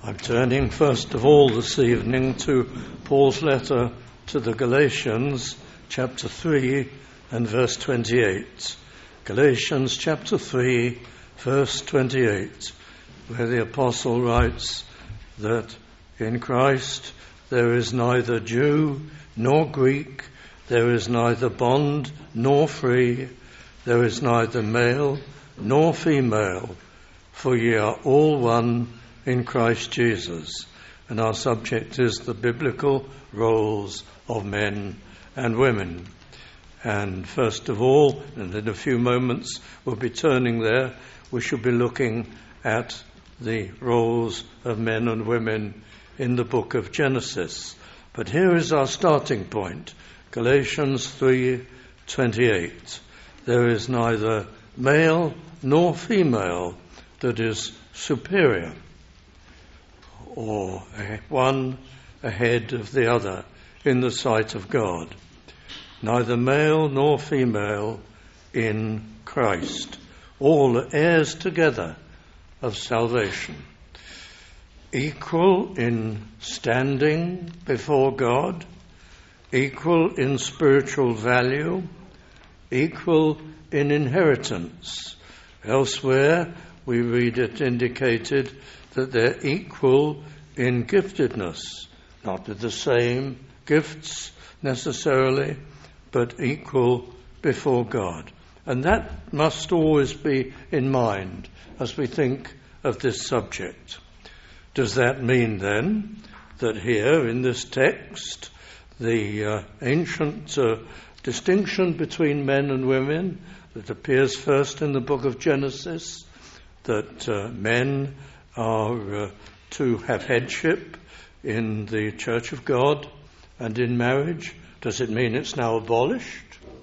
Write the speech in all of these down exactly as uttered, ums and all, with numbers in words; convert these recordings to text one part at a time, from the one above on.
I'm turning first of all this evening to Paul's letter to the Galatians, chapter three and verse twenty-eight. Galatians chapter three, verse twenty-eight, where the apostle writes that in Christ there is neither Jew nor Greek, there is neither bond nor free, there is neither male nor female, for ye are all one in Christ Jesus. And our subject is the biblical roles of men and women. And first of all, and in a few moments we'll be turning there, we shall be looking at the roles of men and women in the book of Genesis. But here is our starting point, Galatians three twenty-eight. There is neither male nor female that is superior, or one ahead of the other in the sight of God. Neither male nor female in Christ. All heirs together of salvation. Equal in standing before God. Equal in spiritual value. Equal in inheritance. Elsewhere we read it indicated that they're equal in giftedness, not with the same gifts necessarily, but equal before God. And that must always be in mind as we think of this subject. Does that mean then that here in this text the uh, ancient uh, distinction between men and women that appears first in the book of Genesis, that uh, men are uh, to have headship in the Church of God and in marriage, does it mean it's now abolished?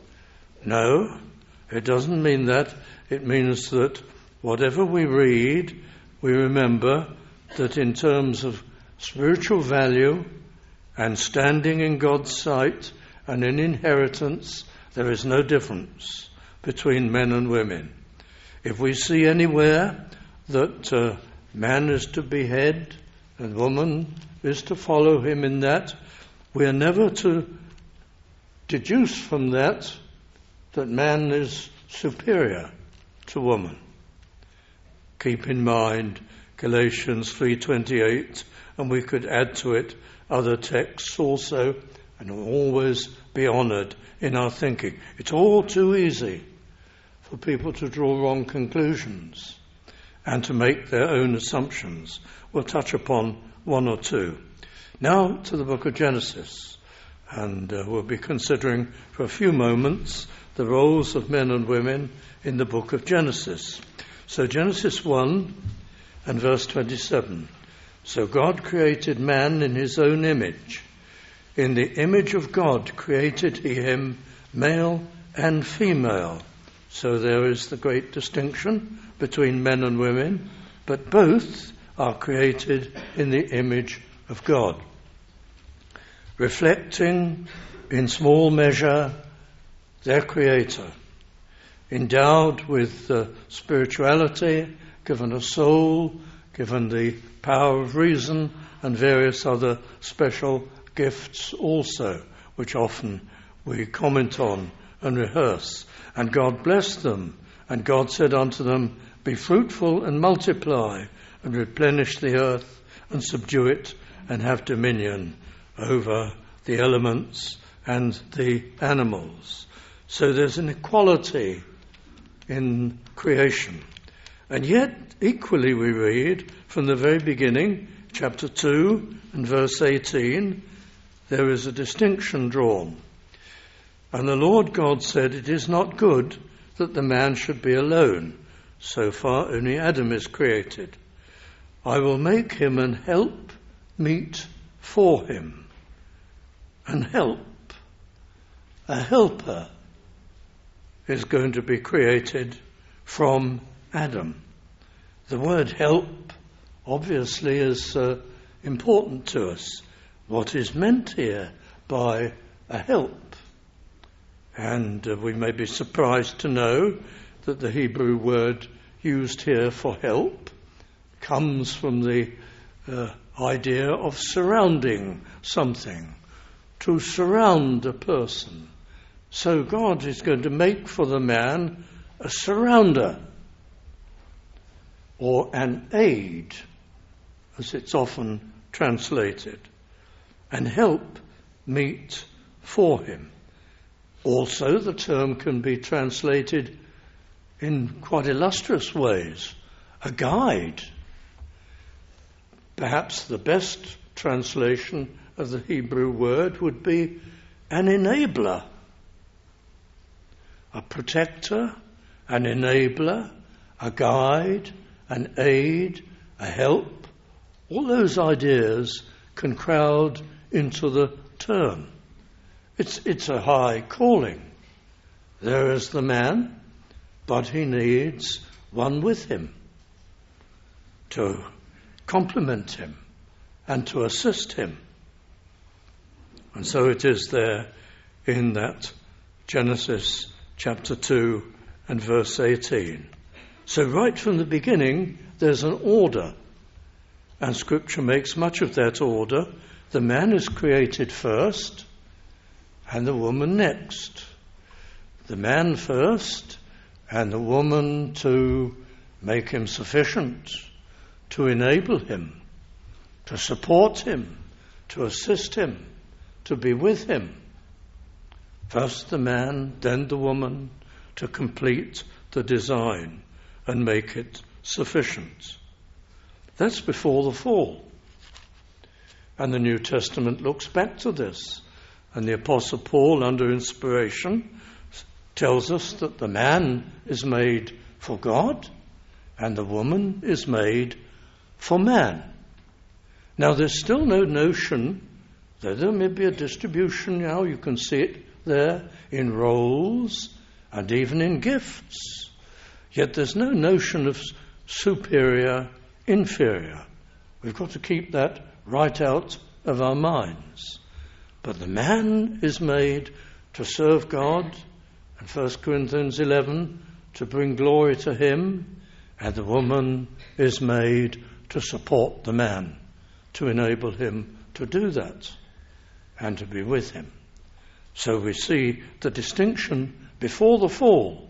No, it doesn't mean that. It means that whatever we read, we remember that in terms of spiritual value and standing in God's sight and in inheritance, there is no difference between men and women. If we see anywhere that uh, man is to be head and woman is to follow him in that, we are never to deduce from that that man is superior to woman. Keep in mind Galatians three twenty-eight, and we could add to it other texts also, and always be honoured in our thinking. It's all too easy for people to draw wrong conclusions and to make their own assumptions. We'll touch upon one or two. Now to the book of Genesis, and uh, we'll be considering for a few moments the roles of men and women in the book of Genesis. So Genesis one and verse twenty-seven. So God created man in his own image. In the image of God created he him, male and female. So there is the great distinction between men and women, but both are created in the image of God, reflecting in small measure their Creator, endowed with uh, spirituality, given a soul, given the power of reason, and various other special gifts also, which often we comment on and rehearse. And God blessed them, and God said unto them, be fruitful and multiply, and replenish the earth, and subdue it, and have dominion over the elements and the animals. So there's an equality in creation. And yet, equally we read, from the very beginning, chapter two and verse eighteen, there is a distinction drawn. And the Lord God said, it is not good that the man should be alone. So far only Adam is created. I will make him an help meet for him. An help. A helper is going to be created from Adam. The word help obviously is uh, important to us. What is meant here by a help? And uh, we may be surprised to know that the Hebrew word used here for help comes from the uh, idea of surrounding something, to surround a person. So God is going to make for the man a surrounder, or an aid, as it's often translated, and help meet for him. Also, the term can be translated in quite illustrious ways, a guide. Perhaps the best translation of the Hebrew word would be an enabler, a protector, an enabler, a guide, an aid, a help. All those ideas can crowd into the term. It's, it's a high calling. There is the man, but he needs one with him to complement him and to assist him. And so it is there in that Genesis chapter two and verse eighteen. So right from the beginning, there's an order, and Scripture makes much of that order. The man is created first, and the woman next. The man first, and the woman to make him sufficient, to enable him, to support him, to assist him, to be with him. First the man, then the woman, to complete the design and make it sufficient. That's before the fall. And the New Testament looks back to this. And the Apostle Paul, under inspiration, tells us that the man is made for God and the woman is made for man. Now, there's still no notion that there may be a distribution now. You can see it there in roles and even in gifts. Yet there's no notion of superior, inferior. We've got to keep that right out of our minds. But the man is made to serve God, and First Corinthians eleven, to bring glory to him, and the woman is made to support the man, to enable him to do that, and to be with him. So we see the distinction before the fall.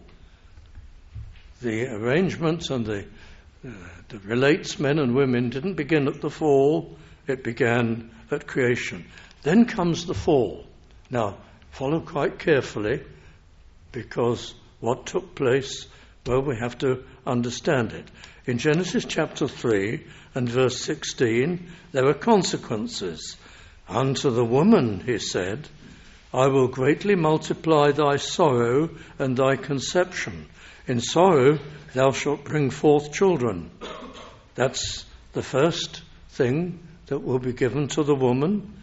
The arrangements and the uh, that relates men and women didn't begin at the fall, it began at creation. Then comes the fall. Now, follow quite carefully, because what took place, well, we have to understand it. In Genesis chapter three and verse sixteen, there are consequences. Unto the woman, he said, I will greatly multiply thy sorrow and thy conception. In sorrow thou shalt bring forth children. That's the first thing that will be given to the woman,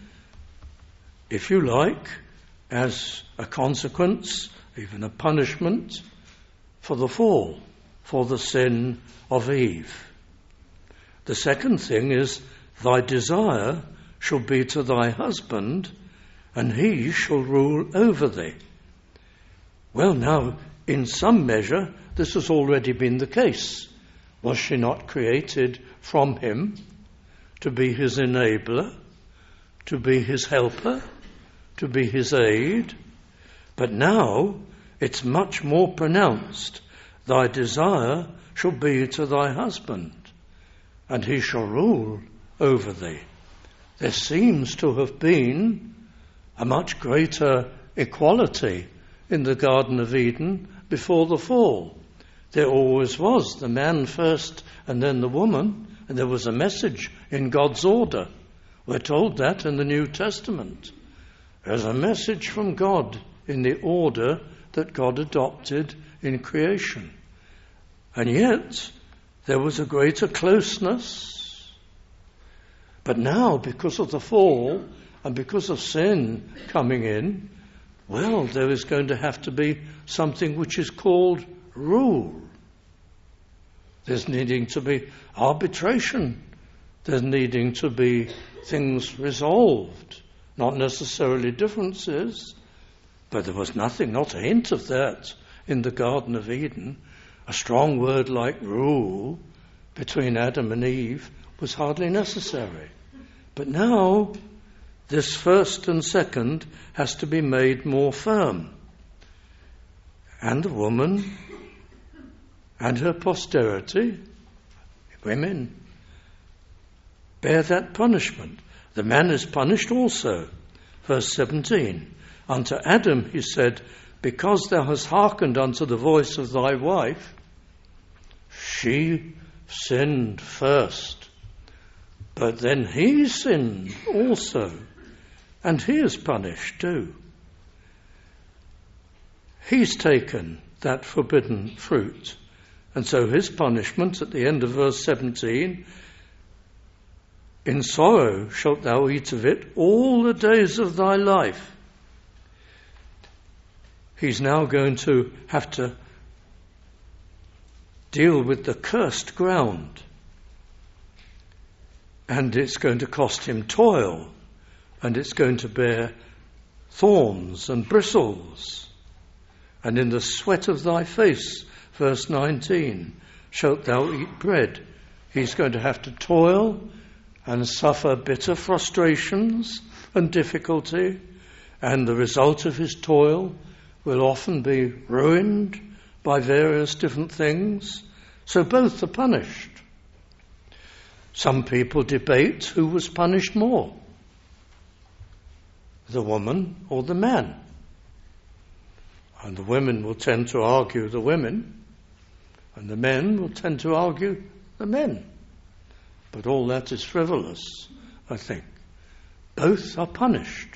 if you like, as a consequence, even a punishment, for the fall, for the sin of Eve. The second thing is, thy desire shall be to thy husband, and he shall rule over thee. Well, now, in some measure, this has already been the case. Was she not created from him to be his enabler, to be his helper, to be his aid? But now it's much more pronounced. Thy desire shall be to thy husband, and he shall rule over thee. There seems to have been a much greater equality in the Garden of Eden before the fall. There always was, the man first and then the woman, and there was a message in God's order. We're told that in the New Testament. There's a message from God in the order that God adopted in creation. And yet, there was a greater closeness. But now, because of the fall and because of sin coming in, well, there is going to have to be something which is called rule. There's needing to be arbitration. There's needing to be things resolved, not necessarily differences, but there was nothing, not a hint of that in the Garden of Eden. A strong word like rule between Adam and Eve was hardly necessary. But now, this first and second has to be made more firm. And the woman and her posterity, women, bear that punishment. The man is punished also. Verse seventeen. Unto Adam he said, because thou hast hearkened unto the voice of thy wife, she sinned first. But then he sinned also, and he is punished too. He's taken that forbidden fruit, and so his punishment at the end of verse seventeen, in sorrow shalt thou eat of it all the days of thy life. He's now going to have to deal with the cursed ground. And it's going to cost him toil, and it's going to bear thorns and bristles. And in the sweat of thy face, verse nineteen, shalt thou eat bread. He's going to have to toil and suffer bitter frustrations and difficulty, and the result of his toil will often be ruined by various different things. So both are punished. Some people debate who was punished more, the woman or the man. And the women will tend to argue the women, and the men will tend to argue the men. But all that is frivolous, I think. Both are punished.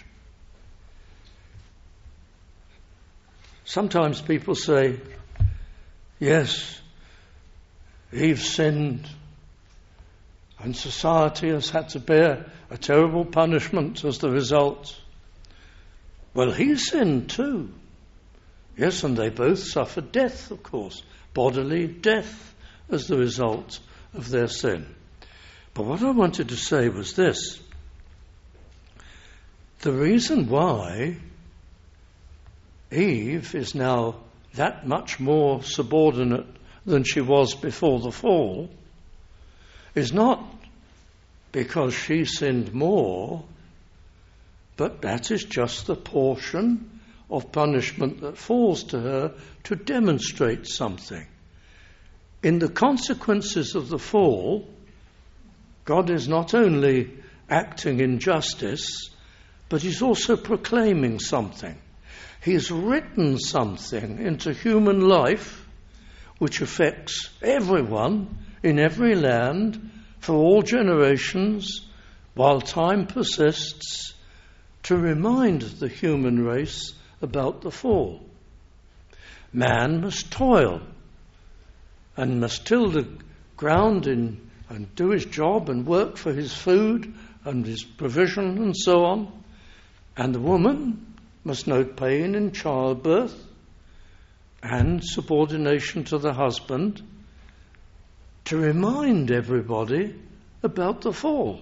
Sometimes people say, yes, Eve sinned, and society has had to bear a terrible punishment as the result. Well, he sinned too. Yes, and they both suffered death, of course, bodily death as the result of their sin. But what I wanted to say was this. The reason why Eve is now that much more subordinate than she was before the fall is not because she sinned more, but that is just the portion of punishment that falls to her to demonstrate something. In the consequences of the fall, God is not only acting in justice, but he's also proclaiming something. He's written something into human life which affects everyone in every land for all generations while time persists, to remind the human race about the fall. Man must toil and must till the ground in, and do his job and work for his food and his provision and so on. And the woman must know pain in childbirth and subordination to the husband, to remind everybody about the fall.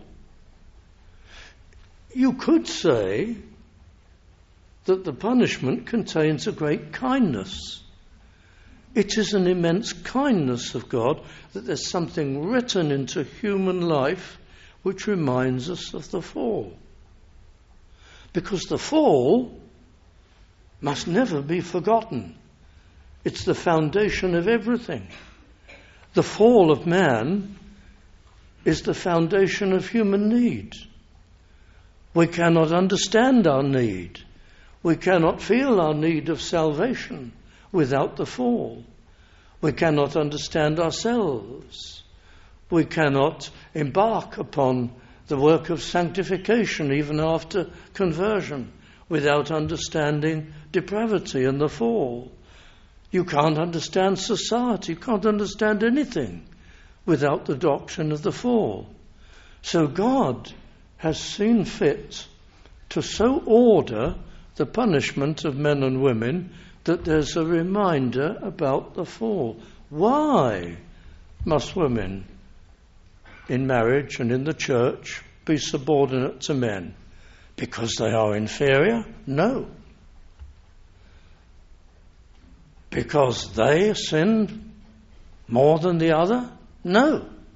You could say that the punishment contains a great kindness. It is an immense kindness of God that there's something written into human life which reminds us of the fall. Because the fall must never be forgotten. It's the foundation of everything. The fall of man is the foundation of human need. We cannot understand our need. We cannot feel our need of salvation without the fall. We cannot understand ourselves. We cannot embark upon the work of sanctification even after conversion without understanding depravity and the fall. You can't understand society. You can't understand anything without the doctrine of the fall. So God has seen fit to so order the punishment of men and women that there's a reminder about the fall. Why must women in marriage and in the church be subordinate to men? Because they are inferior? No. Because they sinned more than the other? No.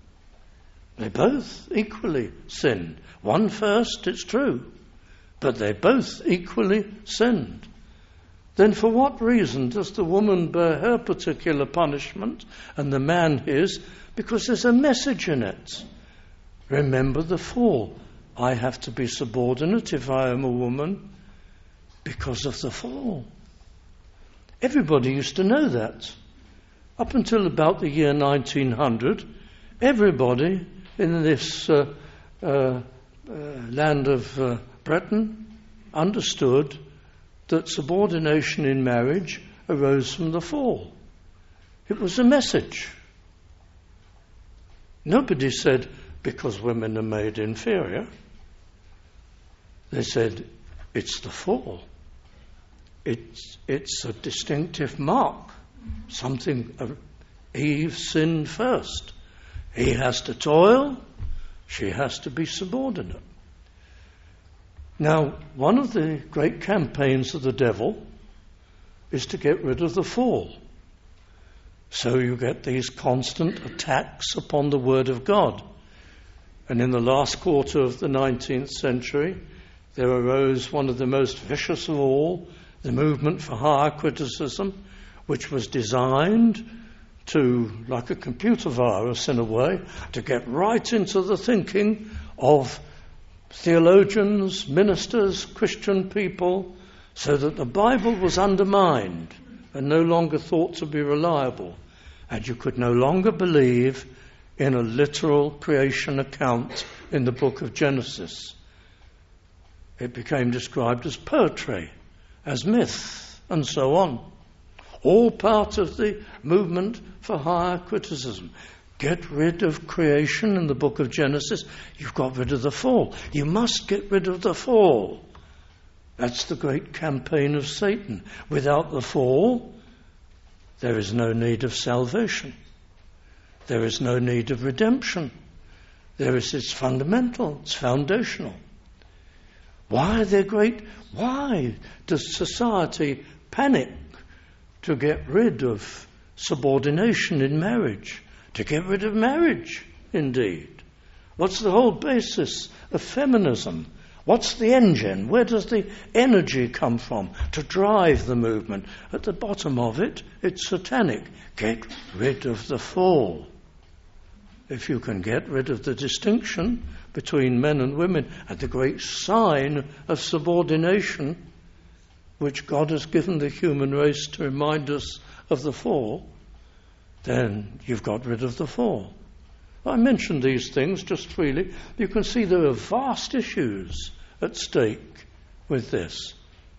They both equally sinned. One first, it's true, but they both equally sinned. Then for what reason does the woman bear her particular punishment and the man his? Because there's a message in it. Remember the fall. I have to be subordinate if I am a woman because of the fall. Everybody used to know that. Up until about the year nineteen hundred, everybody in this uh, uh, uh, land of uh, Britain understood that subordination in marriage arose from the fall. It was a message. Nobody said, because women are made inferior. They said, it's the fall. It's, it's a distinctive mark. Something, uh, Eve sinned first. He has to toil, she has to be subordinate. Now, one of the great campaigns of the devil is to get rid of the fall. So you get these constant attacks upon the Word of God. And in the last quarter of the nineteenth century, there arose one of the most vicious of all, the movement for higher criticism, which was designed to, like a computer virus in a way, to get right into the thinking of theologians, ministers, Christian people, so that the Bible was undermined and no longer thought to be reliable, and you could no longer believe in a literal creation account in the book of Genesis. It became described as poetry, as myth, and so on. All part of the movement for higher criticism. Get rid of creation in the book of Genesis. You've got rid of the fall. You must get rid of the fall. That's the great campaign of Satan. Without the fall, there is no need of salvation. There is no need of redemption. There is, it's fundamental, it's foundational. Why are there great, why does society panic to get rid of subordination in marriage? To get rid of marriage, indeed. What's the whole basis of feminism? What's the engine? Where does the energy come from to drive the movement? At the bottom of it, it's satanic. Get rid of the fall. If you can get rid of the distinction between men and women and the great sign of subordination, which God has given the human race to remind us of the fall, then you've got rid of the fall. I mention these things just freely. You can see there are vast issues at stake with this.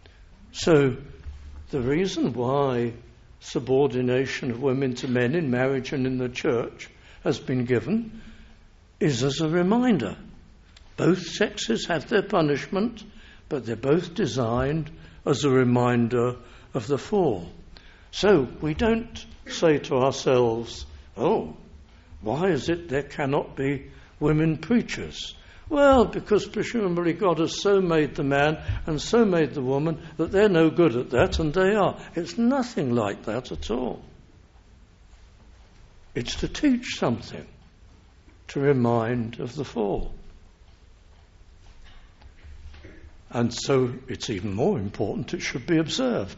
So the reason why subordination of women to men in marriage and in the church has been given is as a reminder. Both sexes have their punishment, but they're both designed as a reminder of the fall. So we don't say to ourselves, oh, why is it there cannot be women preachers? Well, because presumably God has so made the man and so made the woman that they're no good at that, and they are. It's nothing like that at all. It's to teach something, to remind of the fall. And so it's even more important it should be observed,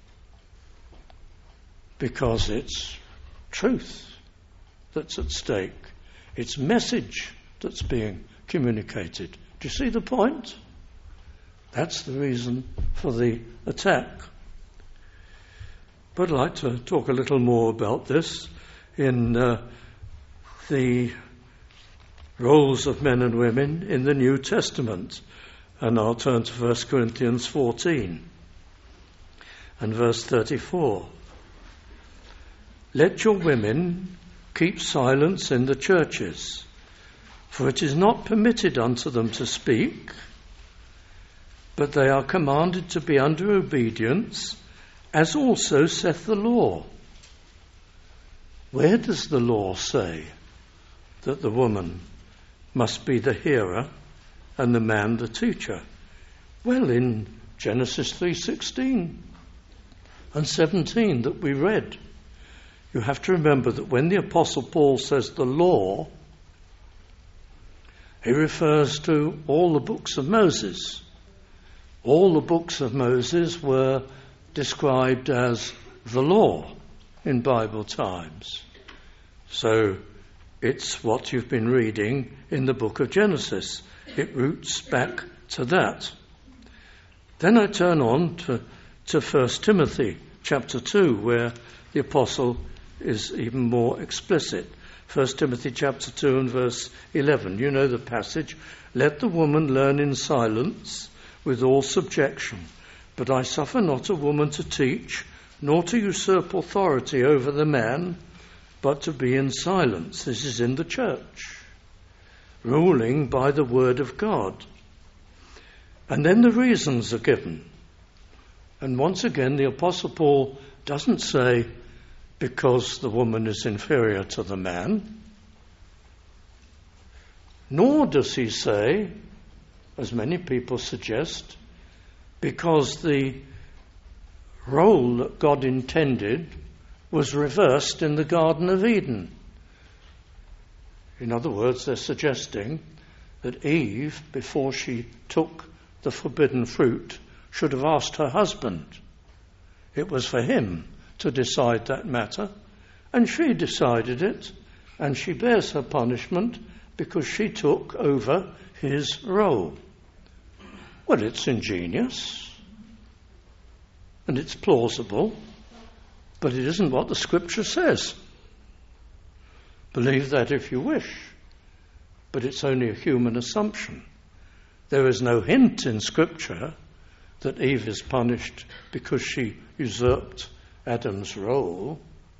because it's truth that's at stake. It's message that's being communicated. Do you see the point? That's the reason for the attack. But I'd like to talk a little more about this in uh, the roles of men and women in the New Testament. And I'll turn to First Corinthians fourteen and verse thirty-four. Let your women keep silence in the churches, for it is not permitted unto them to speak, but they are commanded to be under obedience, as also saith the law. Where does the law say that the woman must be the hearer and the man the teacher? Well, in Genesis three sixteen and seventeen that we read. You have to remember that when the Apostle Paul says the law, He refers to all the books of Moses. All the books of Moses were described as the law in Bible times. So it's what you've been reading in the book of Genesis. It roots back to that. Then I turn on to, to First Timothy chapter two, where the apostle is even more explicit. First Timothy chapter two and verse eleven. You know the passage. Let the woman learn in silence with all subjection. But I suffer not a woman to teach, nor to usurp authority over the man, but to be in silence. This is in the church, ruling by the word of God. And then the reasons are given. And once again, the Apostle Paul doesn't say because the woman is inferior to the man, nor does he say, as many people suggest, because the role that God intended was reversed in the Garden of Eden. In other words, they're suggesting that Eve, before she took the forbidden fruit, should have asked her husband. It was for him to decide that matter, and she decided it, and she bears her punishment because she took over his role. Well, it's ingenious, and it's plausible, but it isn't what the Scripture says. Believe that if you wish, but it's only a human assumption. There is no hint in Scripture that Eve is punished because she usurped Adam's role.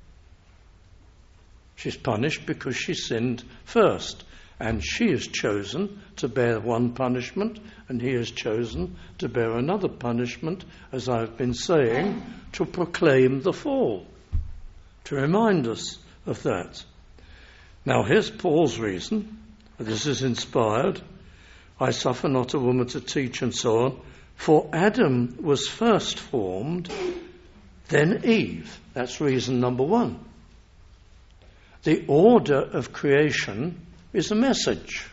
She's punished because she sinned first, and she is chosen to bear one punishment, and he is chosen to bear another punishment, as I've been saying, to proclaim the fall, to remind us of that. Now here's Paul's reason. This is inspired. I suffer not a woman to teach, and so on. For Adam was first formed, then Eve. That's reason number one. The order of creation is a message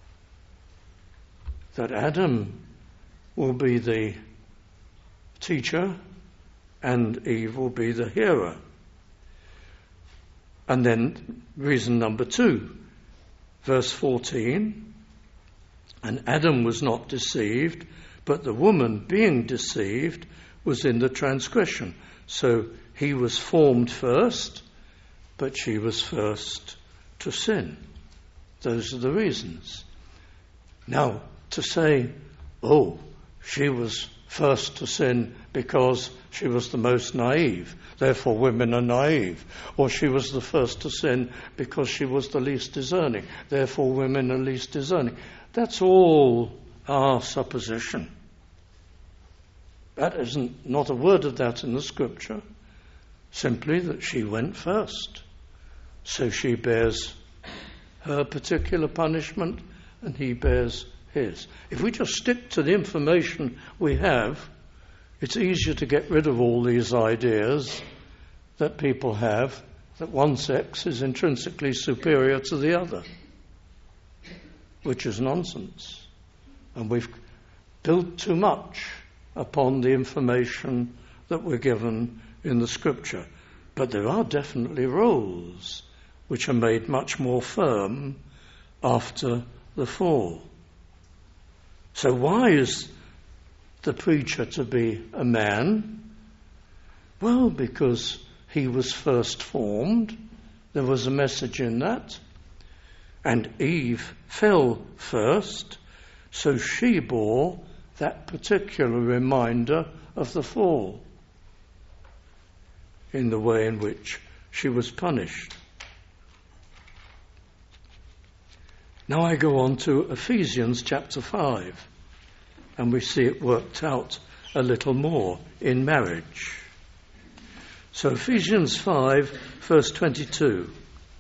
that Adam will be the teacher and Eve will be the hearer. And then reason number two, verse fourteen, and Adam was not deceived, but the woman being deceived was in the transgression. So he was formed first, but she was first to sin. Those are the reasons. Now, to say, oh, she was first to sin because she was the most naive, therefore women are naive, or she was the first to sin because she was the least discerning, therefore women are least discerning. That's all our supposition. That isn't, not a word of that in the Scripture, simply that she went first. So she bears her particular punishment and he bears his. If we just stick to the information we have, it's easier to get rid of all these ideas that people have that one sex is intrinsically superior to the other, which is nonsense. And we've built too much upon the information that we're given in the Scripture. But there are definitely roles which are made much more firm after the fall. So why is the preacher to be a man? Well, because he was first formed. There was a message in that. And Eve fell first, so she bore that particular reminder of the fall in the way in which she was punished. Now I go on to Ephesians chapter five, and we see it worked out a little more in marriage. So Ephesians five, verse twenty-two.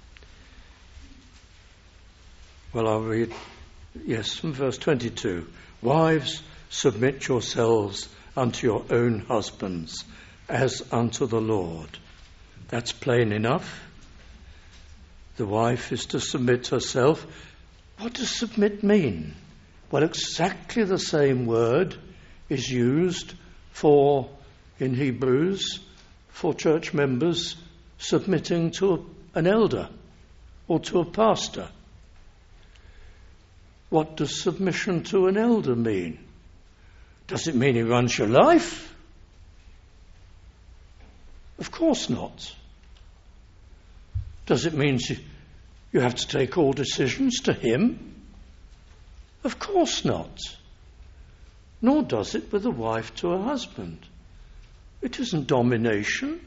Well, I'll read, yes, from verse twenty-two. Wives, submit yourselves unto your own husbands, as unto the Lord. That's plain enough. The wife is to submit herself. What does submit mean? Well, exactly the same word is used for, in Hebrews, for church members submitting to a, an elder or to a pastor. What does submission to an elder mean? Does it mean he runs your life? Of course not. Does it mean you have to take all decisions to him? Of course not. Nor does it with a wife to a husband. It isn't domination.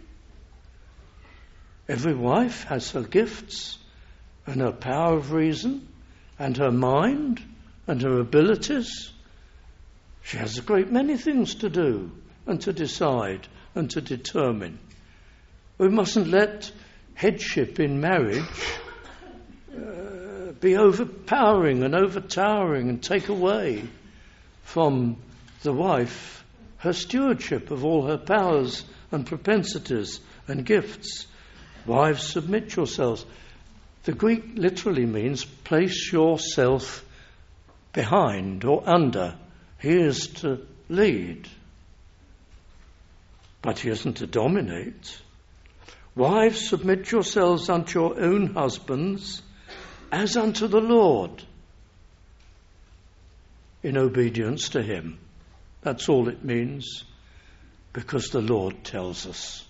Every wife has her gifts and her power of reason and her mind and her abilities. She has a great many things to do and to decide and to determine. We mustn't let headship in marriage uh, be overpowering and overtowering and take away from the wife her stewardship of all her powers and propensities and gifts. Wives, submit yourselves. The Greek literally means place yourself behind or under. He is to lead, but he isn't to dominate. Wives, submit yourselves unto your own husbands as unto the Lord, in obedience to him. That's all it means, because the Lord tells us.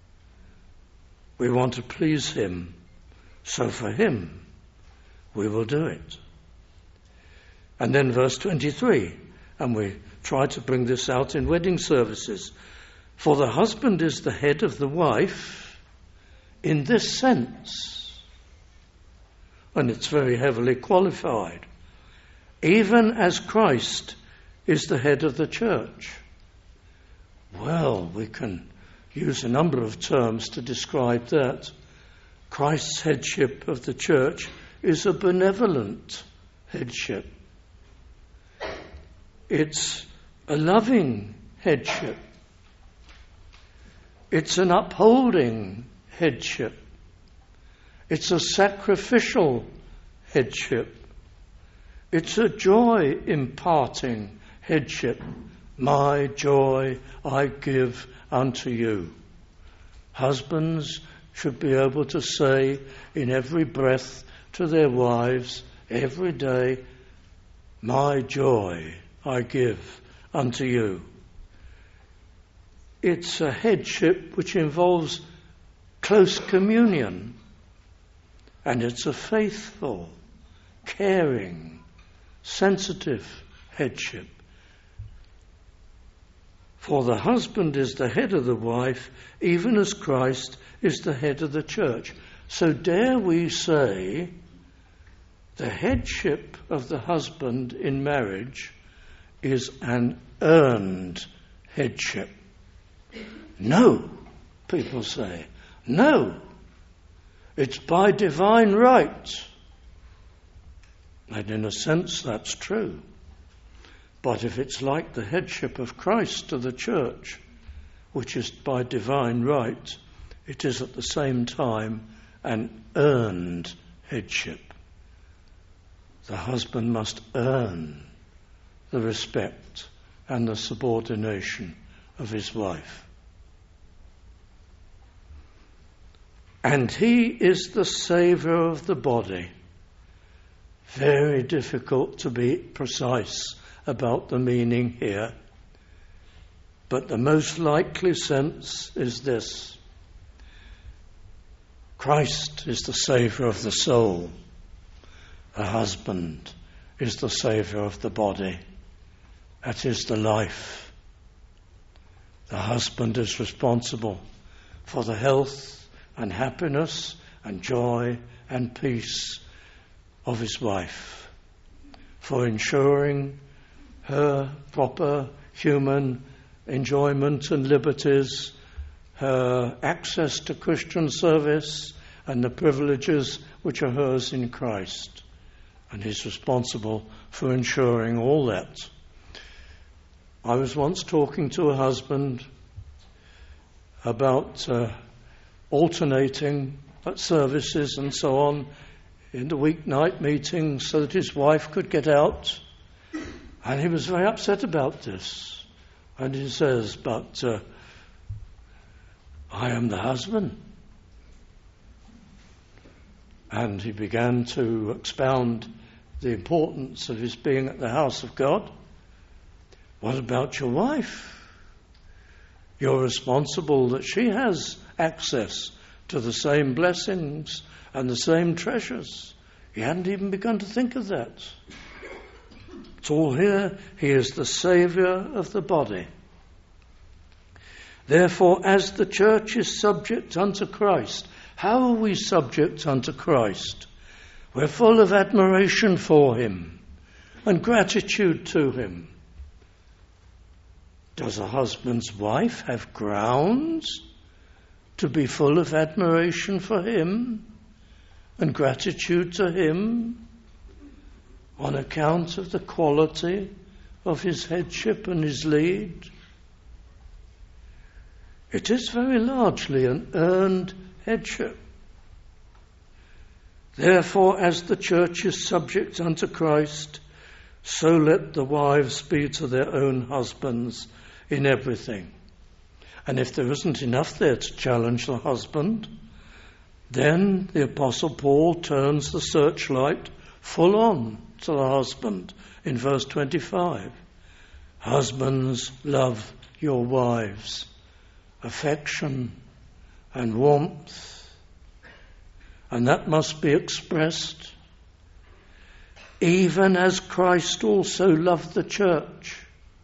We want to please him, so for him we will do it. And then verse twenty-three, and we try to bring this out in wedding services. For the husband is the head of the wife in this sense, and it's very heavily qualified, even as Christ is the head of the church. Well, we can use a number of terms to describe that. Christ's headship of the church is a benevolent headship. It's a loving headship. It's an upholding headship. It's a sacrificial headship. It's a joy imparting headship. My joy I give unto you. Husbands should be able to say in every breath to their wives every day, my joy I give unto you. It's a headship which involves close communion, and it's a faithful, caring, sensitive headship. For the husband is the head of the wife, even as Christ is the head of the church. So dare we say the headship of the husband in marriage is an earned headship? No, people say. No, it's by divine right. And in a sense that's true. But if it's like the headship of Christ to the church, which is by divine right, it is at the same time an earned headship. The husband must earn the respect and the subordination of his wife. And he is the saviour of the body. Very difficult to be precise about the meaning here. But the most likely sense is this. Christ is the saviour of the soul. The husband is the saviour of the body. That is the life. The husband is responsible for the health and happiness and joy and peace of his wife, for ensuring her proper human enjoyment and liberties, her access to Christian service and the privileges which are hers in Christ. And he's responsible for ensuring all that. I was once talking to a husband about uh, alternating services and so on in the weeknight meetings so that his wife could get out. And he was very upset about this. And he says, but uh, I am the husband. And he began to expound the importance of his being at the house of God. What about your wife? You're responsible that she has access to the same blessings and the same treasures. He hadn't even begun to think of that. It's all here. He is the Saviour of the body. Therefore, as the church is subject unto Christ, how are we subject unto Christ? We're full of admiration for him and gratitude to him. Does a husband's wife have grounds to be full of admiration for him and gratitude to him on account of the quality of his headship and his lead? It is very largely an earned headship. Therefore, as the church is subject unto Christ, so let the wives be to their own husbands in everything. And if there isn't enough there to challenge the husband, then the Apostle Paul turns the searchlight full on to the husband in verse twenty-five. Husbands, love your wives, affection and warmth. And that must be expressed even as Christ also loved the church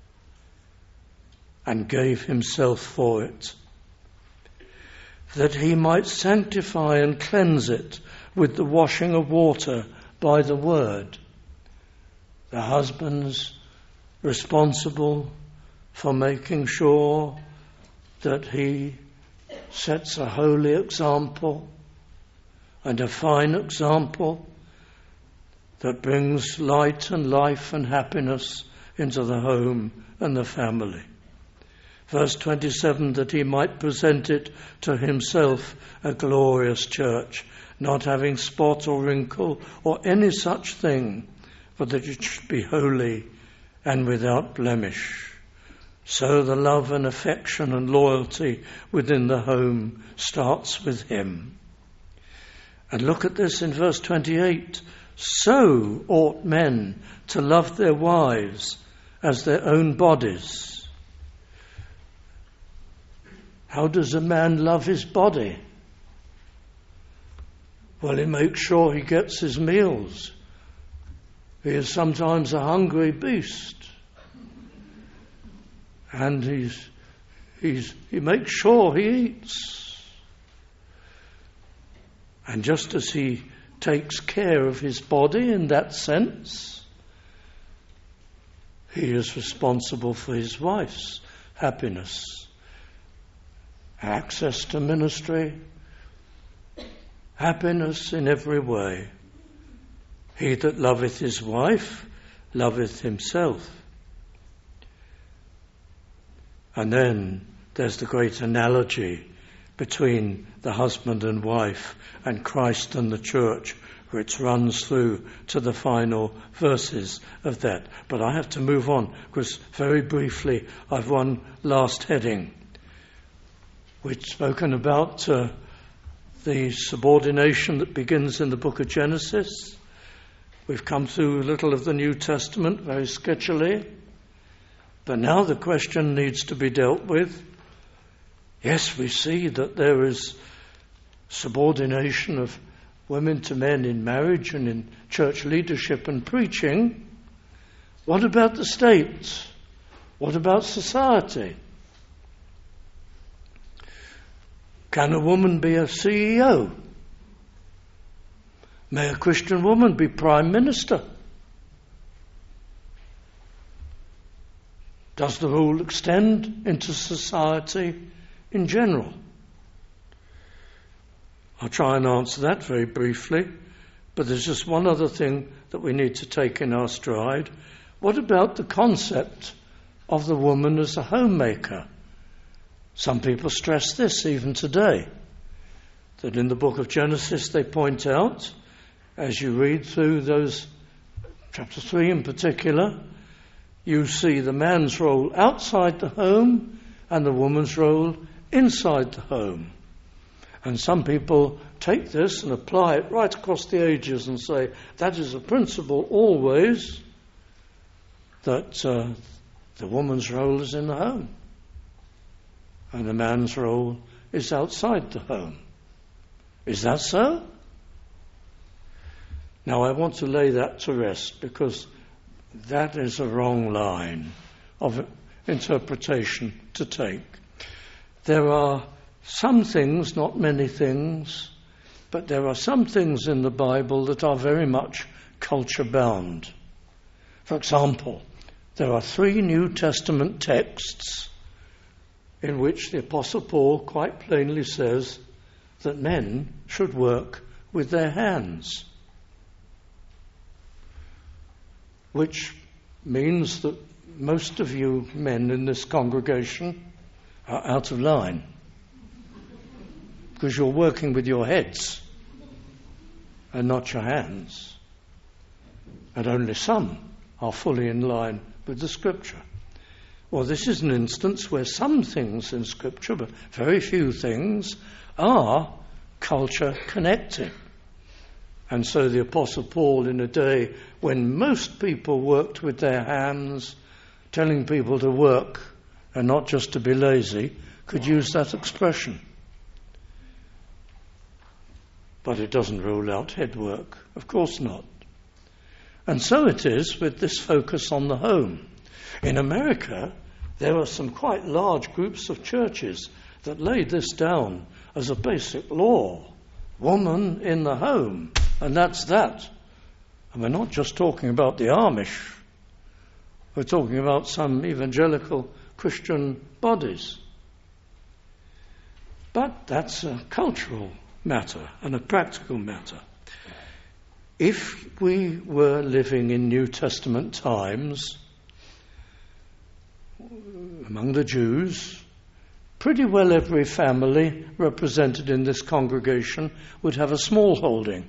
and gave himself for it, that he might sanctify and cleanse it with the washing of water by the word. The husband's responsible for making sure that he sets a holy example and a fine example that brings light and life and happiness into the home and the family. Verse twenty-seven, that he might present it to himself a glorious church, not having spot or wrinkle or any such thing, but that it should be holy and without blemish. So the love and affection and loyalty within the home starts with him. And look at this in verse twenty-eight. So ought men to love their wives as their own bodies. How does a man love his body? Well, he makes sure he gets his meals. He is sometimes a hungry beast. And he's, he's, he makes sure he eats. And just as he takes care of his body in that sense, he is responsible for his wife's happiness, access to ministry, happiness in every way. He that loveth his wife loveth himself. And then there's the great analogy between the husband and wife and Christ and the church, which runs through to the final verses of that. But I have to move on, because very briefly I've one last heading, which spoken about uh, the subordination that begins in the book of Genesis. We've come through a little of the New Testament very sketchily, but now the question needs to be dealt with. Yes, we see that there is subordination of women to men in marriage and in church leadership and preaching. What about the state? What about society? Can a woman be a C E O? May a Christian woman be Prime Minister? Does the rule extend into society in general? I'll try and answer that very briefly, but there's just one other thing that we need to take in our stride. What about the concept of the woman as a homemaker? Some people stress this even today, that in the book of Genesis they point out as you read through those, chapter three in particular, you see the man's role outside the home and the woman's role inside the home. And some people take this and apply it right across the ages and say that is a principle always, that uh, the woman's role is in the home and the man's role is outside the home. Is that so? Now I want to lay that to rest, because that is a wrong line of interpretation to take. There are some things, not many things, but there are some things in the Bible that are very much culture-bound. For example, there are three New Testament texts in which the Apostle Paul quite plainly says that men should work with their hands, which means that most of you men in this congregation are out of line, because you're working with your heads and not your hands. And only some are fully in line with the Scripture. Well, this is an instance where some things in Scripture, but very few things, are culture connected. And so the Apostle Paul, in a day when most people worked with their hands, telling people to work and not just to be lazy, could use that expression. But it doesn't rule out head work. Of course not. And so it is with this focus on the home. In America, there are some quite large groups of churches that laid this down as a basic law. Woman in the home. And that's that. And we're not just talking about the Amish. We're talking about some evangelical Christian bodies. But that's a cultural matter and a practical matter. If we were living in New Testament times, among the Jews, pretty well every family represented in this congregation would have a small holding,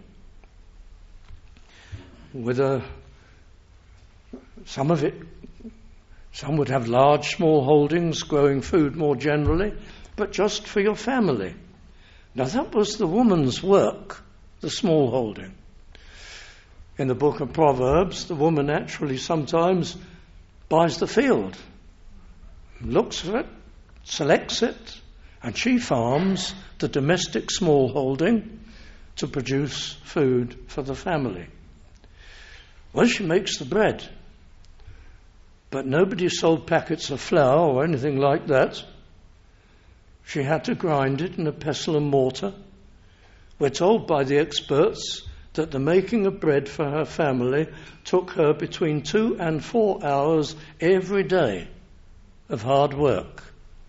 with a, some of it, some would have large small holdings, growing food more generally, but just for your family. Now that was the woman's work, the small holding. In the book of Proverbs, the woman actually sometimes buys the field, looks at it, selects it, and she farms the domestic small holding to produce food for the family. Well, she makes the bread, but nobody sold packets of flour or anything like that. She had to grind it in a pestle and mortar. We're told by the experts that the making of bread for her family took her between two and four hours every day of hard work.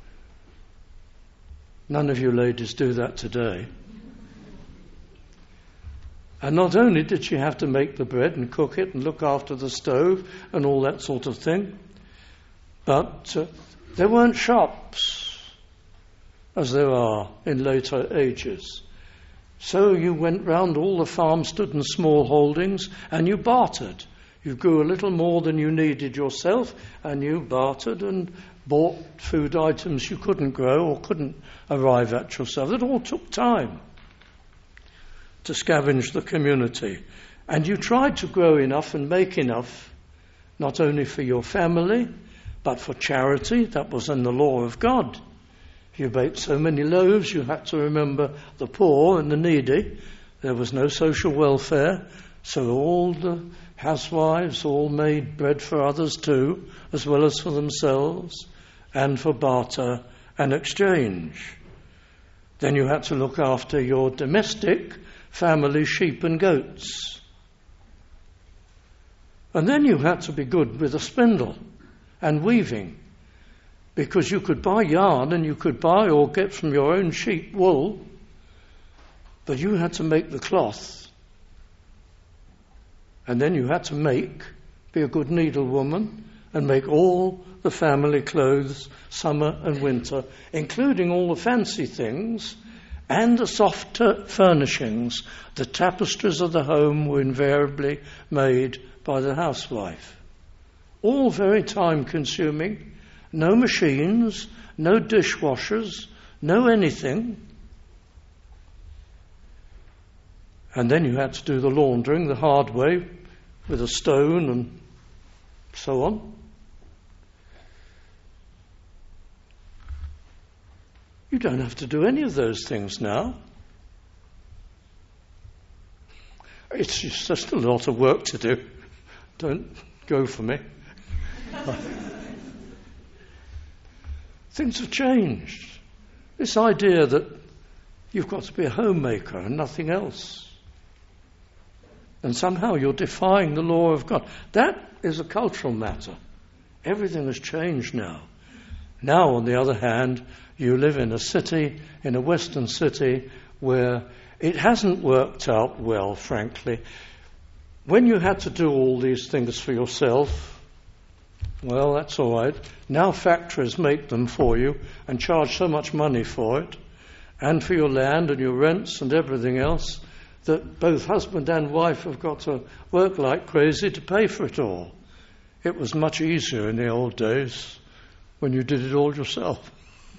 None of you ladies do that today. And not only did she have to make the bread and cook it and look after the stove and all that sort of thing, but uh, there weren't shops as there are in later ages. So you went round all the farmstead and small holdings and you bartered. You grew a little more than you needed yourself and you bartered and bought food items you couldn't grow or couldn't arrive at yourself. It all took time to scavenge the community. And you tried to grow enough and make enough, not only for your family, but for charity. That was in the law of God. If you baked so many loaves, you had to remember the poor and the needy. There was no social welfare, so all the housewives all made bread for others too, as well as for themselves, and for barter and exchange. Then you had to look after your domestic family, sheep and goats. And then you had to be good with a spindle and weaving, because you could buy yarn and you could buy or get from your own sheep wool, but you had to make the cloth. And then you had to make, be a good needlewoman, and make all the family clothes, summer and winter, including all the fancy things, and the soft furnishings, the tapestries of the home were invariably made by the housewife. All very time-consuming, no machines, no dishwashers, no anything. And then you had to do the laundering the hard way with a stone and so on. You don't have to do any of those things now. It's just a lot of work to do. Don't go for me. Things have changed. This idea that you've got to be a homemaker and nothing else, and somehow you're defying the law of God, that is a cultural matter. Everything has changed now. Now, on the other hand, you live in a city, in a Western city, where it hasn't worked out well, frankly. When you had to do all these things for yourself, well, that's all right. Now factories make them for you and charge so much money for it, and for your land and your rents and everything else, that both husband and wife have got to work like crazy to pay for it all. It was much easier in the old days when you did it all yourself.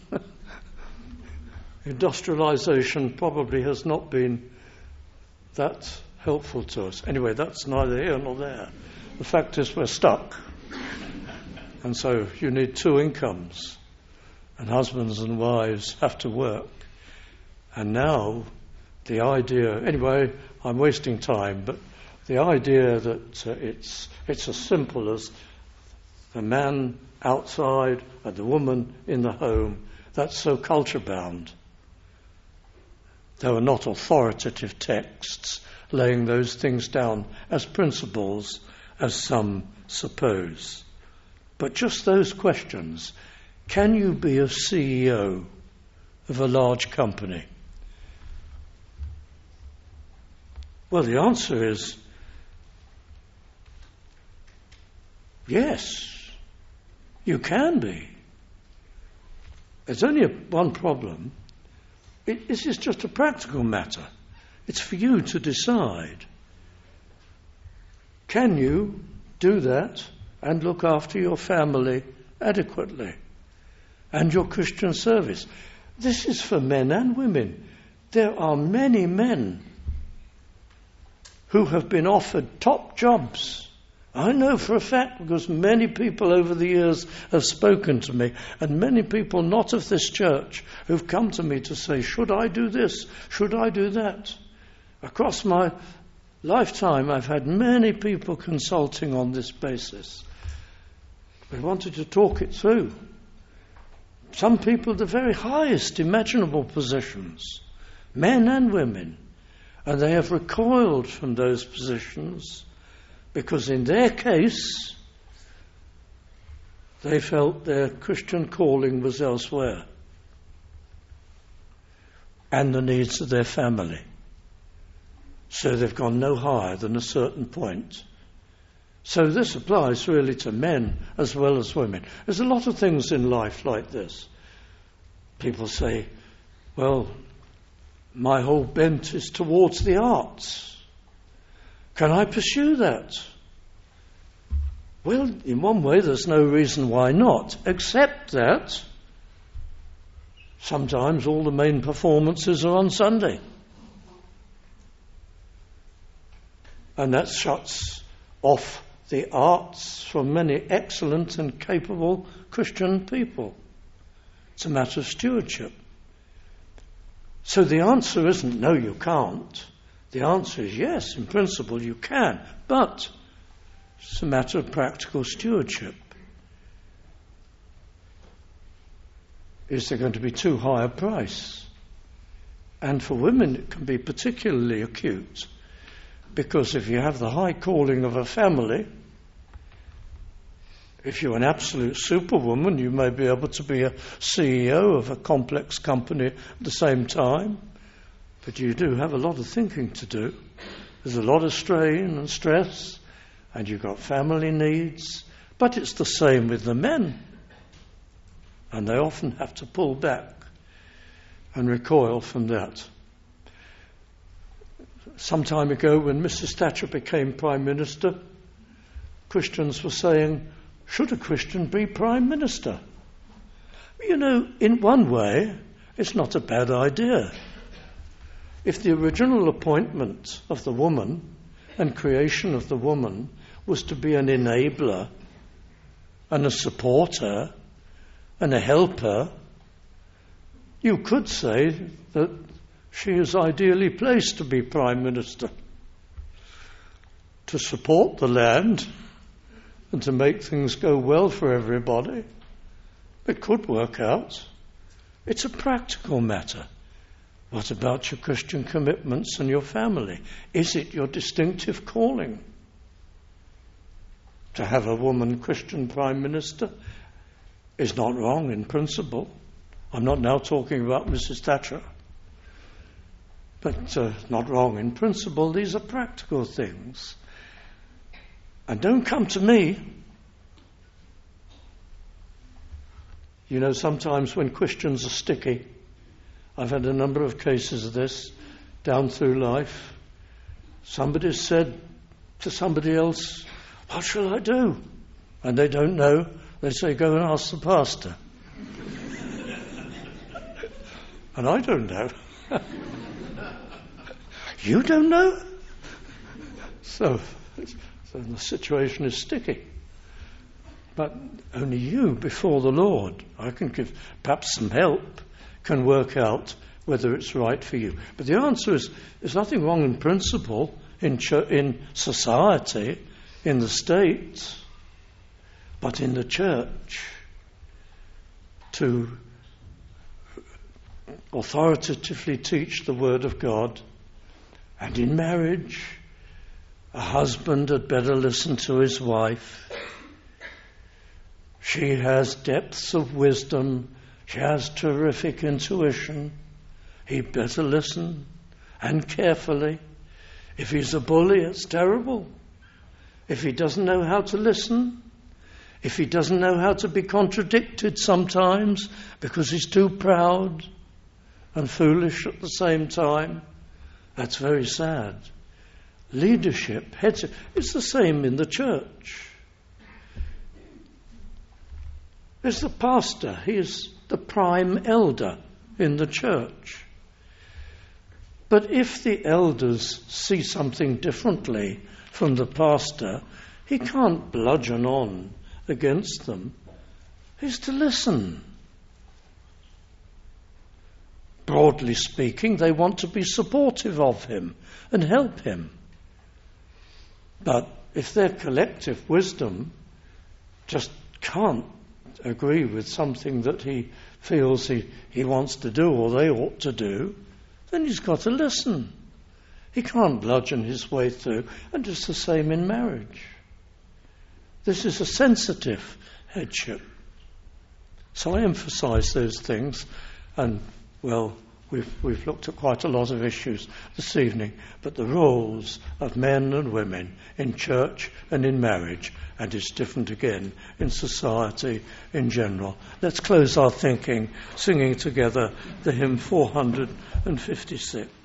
Industrialization probably has not been that helpful to us. Anyway, that's neither here nor there. The fact is we're stuck. And so you need two incomes. And husbands and wives have to work. And now the idea, anyway, I'm wasting time, but the idea that uh, it's it's as simple as the man outside and the woman in the home, that's so culture-bound. There are not authoritative texts laying those things down as principles, as some suppose. But just those questions. Can you be a C E O of a large company? Well, the answer is yes, you can be. There's only a, one problem. It, this is just a practical matter. It's for you to decide. Can you do that and look after your family adequately and your Christian service? This is for men and women. There are many men who have been offered top jobs. I know for a fact because many people over the years have spoken to me, and many people not of this church who've come to me to say, should I do this? Should I do that? Across my lifetime, I've had many people consulting on this basis. We wanted to talk it through. Some people at the very highest imaginable positions, men and women, and they have recoiled from those positions because in their case, they felt their Christian calling was elsewhere and the needs of their family. So they've gone no higher than a certain point. So this applies really to men as well as women. There's a lot of things in life like this. People say, well, my whole bent is towards the arts. Can I pursue that? Well, in one way, there's no reason why not, except that sometimes all the main performances are on Sunday. And that shuts off the arts from many excellent and capable Christian people. It's a matter of stewardship. So the answer isn't no, you can't. The answer is yes, in principle you can, but it's a matter of practical stewardship. Is there going to be too high a price? And for women it can be particularly acute, because if you have the high calling of a family, if you're an absolute superwoman, you may be able to be a C E O of a complex company at the same time. But you do have a lot of thinking to do. There's a lot of strain and stress, and you've got family needs. But it's the same with the men. And they often have to pull back. and recoil from that. Some time ago, when Missus Thatcher became Prime Minister, Christians were saying, should a Christian be Prime Minister? You know, in one way, it's not a bad idea. If the original appointment of the woman and creation of the woman was to be an enabler and a supporter and a helper, you could say that she is ideally placed to be Prime Minister, to support the land and to make things go well for everybody. It could work out. It's a practical matter. What about your Christian commitments and your family? Is it your distinctive calling to have a woman Christian Prime Minister? Is not wrong in principle. I'm not now talking about Missus Thatcher. But uh, not wrong in principle. These are practical things. And don't come to me. You know, sometimes when Christians are sticky, I've had a number of cases of this down through life. Somebody said to somebody else, what shall I do? And they don't know. They say, go and ask the pastor. And I don't know. You don't know? So, so the situation is sticky. But only you before the Lord, I can give perhaps some help, can work out whether it's right for you. But the answer is, there's nothing wrong in principle, in, ch- in society, in the state, but in the church, to authoritatively teach the Word of God. And in marriage, a husband had better listen to his wife. She has depths of wisdom. She has terrific intuition. He'd better listen, and carefully. If he's a bully, it's terrible. If he doesn't know how to listen, if he doesn't know how to be contradicted sometimes because he's too proud and foolish at the same time, that's very sad. Leadership, headship, it's the same in the church. There's the pastor. He is the prime elder in the church. But if the elders see something differently from the pastor, he can't bludgeon on against them. He's to listen. Broadly speaking, they want to be supportive of him and help him. But if their collective wisdom just can't agree with something that he feels he, he wants to do or they ought to do, then he's got to listen. He can't bludgeon his way through. And it's the same in marriage. This is a sensitive headship. So I emphasize those things. And, well, we've, we've looked at quite a lot of issues this evening. But the roles of men and women in church and in marriage, and it's different again in society in general. Let's close our thinking singing together the hymn four hundred fifty-six.